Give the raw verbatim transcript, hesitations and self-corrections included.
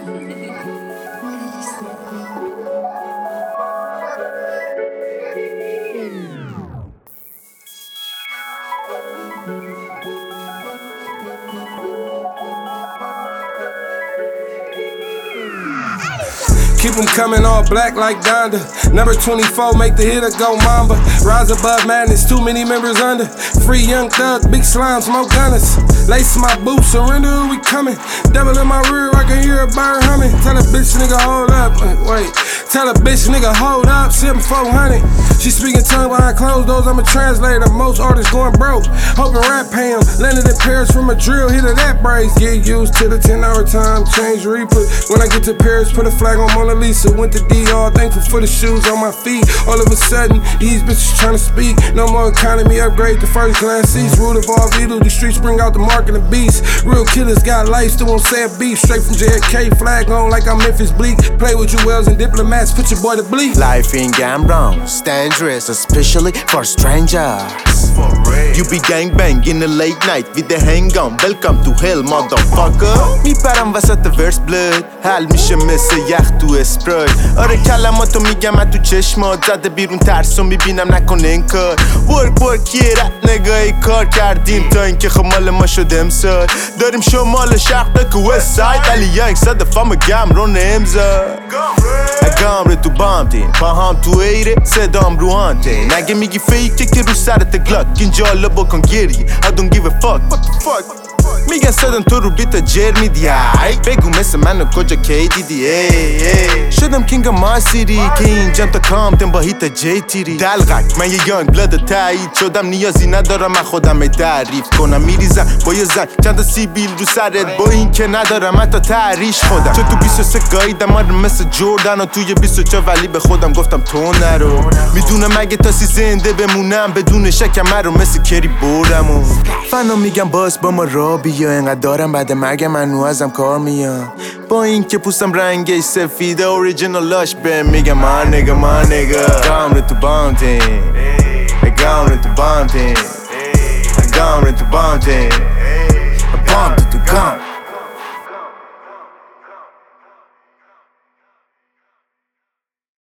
Keep them coming all black like Donda. Number twenty-four, make the hitter go Mamba. Rise above madness, too many members under. Free young thug, big slime, smoke gunners. Lace my boots, surrender, we coming. Devil in my rear, I can hear a bird humming. Tell a bitch nigga hold up, wait. Tell a bitch nigga hold up, sippin' four hundred. She speaking tongue behind closed doors, I'm a translator. Most artists going broke, hoping rap pay 'em. Landed in Paris from a drill, hit of that brace. Get used to the ten hour time, change replay. When I get to Paris, put a flag on Mona Lisa. Went to D R, thankful for the shoes on my feet. All of a sudden, these bitches tryna speak. No more economy, upgrade to first class seats. Root of all Vito, the streets bring out the mark and the beast. Real killers got life, still won't say a beat. Straight from J F K, flag on like I'm Memphis Bleak. Play with you wells and diplomats, put your boy to bleed. Life in Gambron, dangerous, especially for strangers. You be gangbang in the late night with the handgun. Welcome to hell motherfucker. میپرم وسط ورس بلد حل میشه مثل یخ تو اسپرای. آره کلماتو میگم من تو چشمات زده بیرون ترسو میبینم نکن انکار. ورک ورک یه رد نگاهی کار کردیم تا اینکه خب مال ما شد امسال. داریم شمال شرق دک وست ساید ولی یک صد فام گمرون امضا. اگام تو بامتین پاهم تو ایره صدام رو هانتین. اگه میگی فیکه که رو سرت گلاک اینجا حالا بکن گریه. I don't give a fuck. What the fuck? میگن صدم تو رو بیتا جر میدی. بگو مثل منو کجا کی دیدی. شدم کینگ ما سیری که اینجام تا کامتن با هیتا جی تیری. دلغک من یه یانگ بلد تایید شدم نیازی ندارم من خودم تعریف کنم. میریزم با یه زن چند تا سیبیل رو سرت با این که ندارم حتی تعریش خودم. چون تو بیست و سه گاییدم آره مثل جوردن و توی بیست و چهار ولی به خودم گفتم تو نرو. میدونم اگه تاسی زنده بمونم بدون شکم رو مثل کری بردم. فنا میگم باز با ما را بیا انقدر دارم بعد مرگم منو ازم کار میام. با این که پوستم رنگش سفیده اوریجینالاش به میگم ما نگا ما نگا. گام تو بامتین گام تو بامتین گام تو بامتین بام تو گام.